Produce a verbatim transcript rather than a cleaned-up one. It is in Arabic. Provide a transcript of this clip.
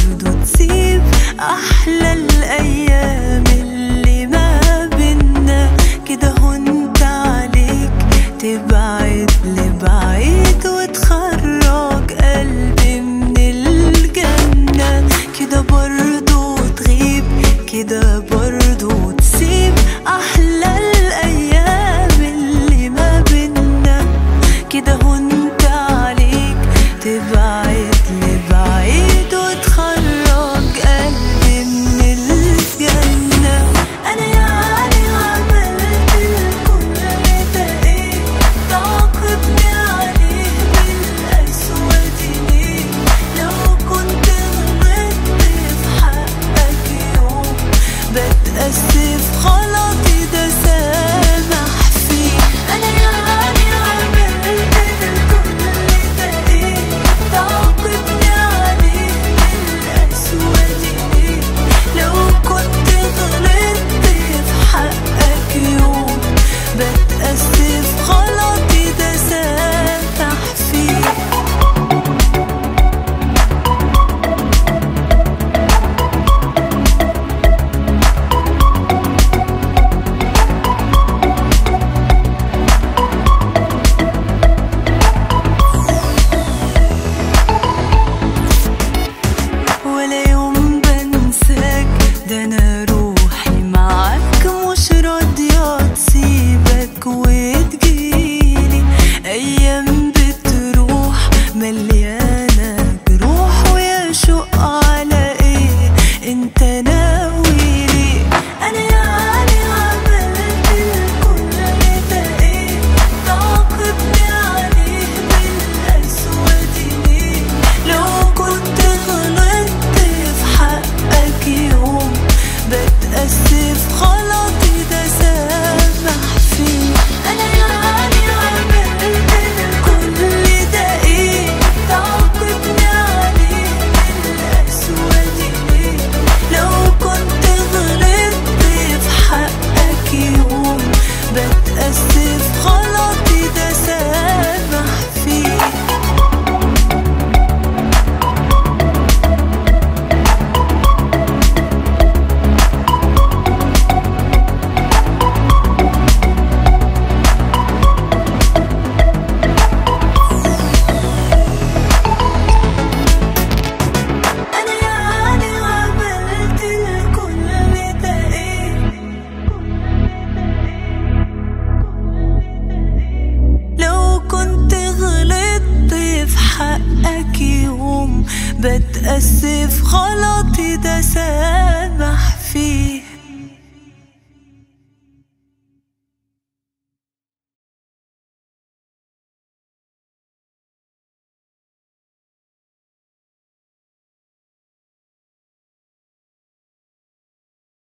برضو تسيب أحلى الأيام اللي ما بينا كده هونت عليك تبعد لبعيد وتخرج قلبي من الجنة كده برضو تغيب كده برضو تسيب أحلى الأيام اللي ما بينا كده هونت عليك تبعد لبعيد وتخرج قلبي من الجنة. أنا يعني عملت الكل ده إيه تعاقبني عليه بالقسوة دي ليه لو كنت غلطت في حقك يوم بتأسف غلطي ده سامح فيه. أنا يعني عملت الكل ده إيه تعاقبني عليه بالقسوة دي ليه لو كنت غلطت في حقك يوم بتأسف غلطي ده سامح فيه. ولا يوم بنساك ده أنا روحي معاك مش راضية تسيبك وتجيلي أيام بتروح مليانة جروح ويا شوق على إيه أنت ناويلي. أنا يعني عملت الكل ده إيه تعاقبني عليه بالقسوة دي ليه لو كنت غلطت في حقك يوم بتأسف غلطي ده سامح فيه. أنا يعني عملت الكل ده إيه تعاقبني عليه بالقسوة دي ليه لو كنت غلطت في حقك يوم بتأسف غلطي ده سامح فيه. أنا يعني عملت الكل ده إيه لو كنت غلطت في حقك يوم بتأسف غلطي ده